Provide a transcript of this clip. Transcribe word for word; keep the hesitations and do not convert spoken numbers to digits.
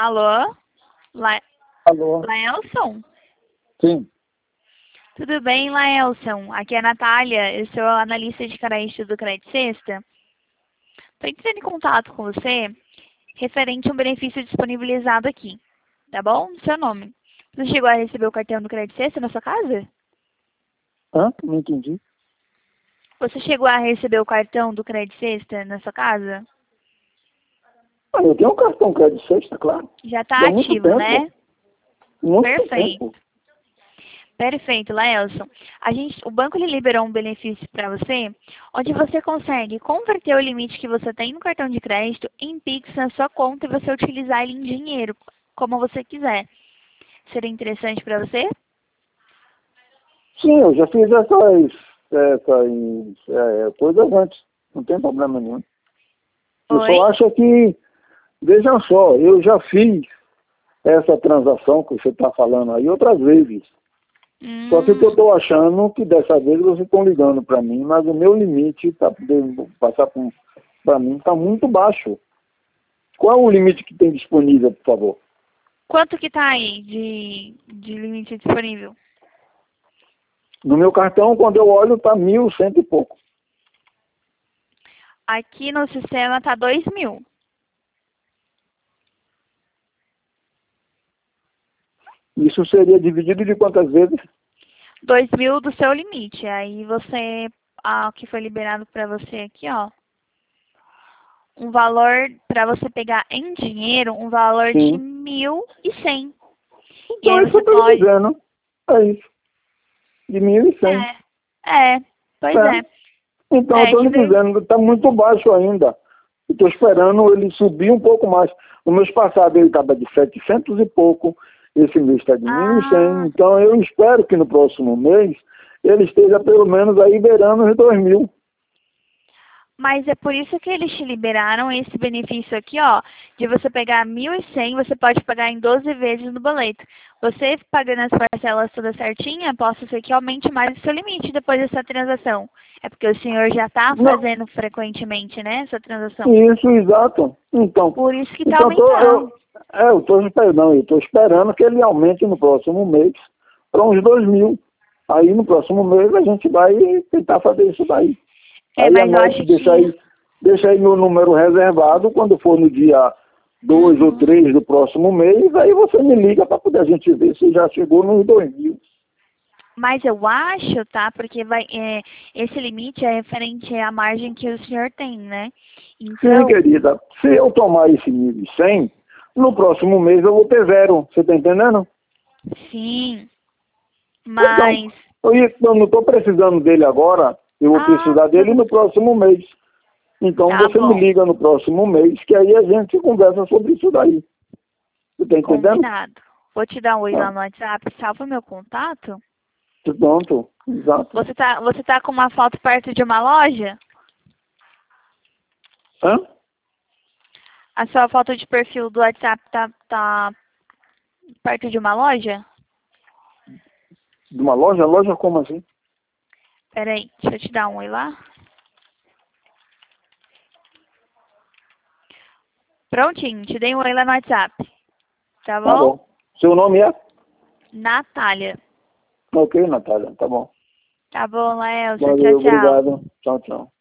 Alô? La... Alô? Laelson? Sim. Tudo bem, Laelson? Aqui é a Natália, eu sou analista de crédito do Crédito Sexta. Estou entrando em contato com você referente a um benefício disponibilizado aqui, tá bom? Seu nome. Você chegou a receber o cartão do Crédito Sexta na sua casa? Hã? Não entendi. Você chegou a receber o cartão do Crédito Sexta na sua casa? Ah, eu tenho um cartão crédito sexta, claro. Já está Há muito ativo, tempo. né? Muito Perfeito. tempo. Perfeito, Laelson. A gente, o banco ele liberou um benefício para você, onde você consegue converter o limite que você tem no cartão de crédito em Pix na sua conta e você utilizar ele em dinheiro, como você quiser. Seria interessante para você? Sim, eu já fiz essas, essas é, coisas antes. Não tem problema nenhum. Eu Oi? só acho que, veja só, eu já fiz essa transação que você está falando aí outras vezes. Hum, Só que o que eu estou achando que dessa vez vocês estão ligando para mim, mas o meu limite para passar para mim está muito baixo. Qual é o limite que tem disponível, por favor? quanto que tá aí de, de limite disponível? No meu cartão, quando eu olho, está mil cento e pouco. Aqui no sistema tá dois mil. Isso seria dividido de quantas vezes? Dois mil do seu limite. Aí você, ah, o que foi liberado para você aqui, ó. Um valor para você pegar em dinheiro, um valor de Sim. mil e cem. E Então aí é isso que eu você estou pode. dizendo. É isso. De mil e cem. É, é, pois É. é. Então eu É, estou de lhe vez. dizendo que está muito baixo ainda. Estou esperando ele subir um pouco mais. O mês passado ele estava de setecentos e pouco. Esse mês está de mil e cem. Ah, Então eu espero que no próximo mês ele esteja pelo menos aí beirando os dois mil. mas é por isso que eles te liberaram esse benefício aqui, ó, de você pegar mil e cem, você pode pagar em doze vezes no boleto. Você pagando as parcelas todas certinha, possa ser que aumente mais o seu limite depois dessa transação. É porque o senhor já está Não. fazendo frequentemente, né, essa transação. Isso, exato. Então, Por isso que está então tô, aumentando. eu é, eu estou esperando, eu estou esperando que ele aumente no próximo mês para uns dois mil. Aí no próximo mês a gente vai tentar fazer isso daí. É, Aí mas eu anote, acho deixa que... aí, deixa aí meu número reservado, quando for no dia dois ou Uhum. três do próximo mês, aí você me liga para poder a gente ver se já chegou nos dois mil. Mas eu acho, tá? Porque vai, é, esse limite é referente à margem que o senhor tem, né? Sim, Então, querida, se eu tomar esse mil e cem, no próximo mês eu vou ter zero, você está entendendo? sim, Então, mas... eu ia- eu não estou precisando dele agora, eu vou Ah, precisar dele no próximo mês. Então tá você me bom. liga no próximo mês, que aí a gente conversa sobre isso daí. Você está entendendo? Combinado. Vou te dar um oi Tá. lá no WhatsApp, salva meu contato. Pronto, exato. Você tá, você tá com uma foto perto de uma loja? Hã? A sua foto de perfil do WhatsApp tá, tá perto de uma loja? De uma loja? Loja como assim? Peraí, deixa eu te dar um oi lá. Prontinho, te dei um oi lá no WhatsApp. Tá Tá bom? bom. Seu nome é? Natália. Ok, Natália, tá bom. Tá bom, Laelson. Tchau, Valeu, tchau. obrigado. Tchau, tchau.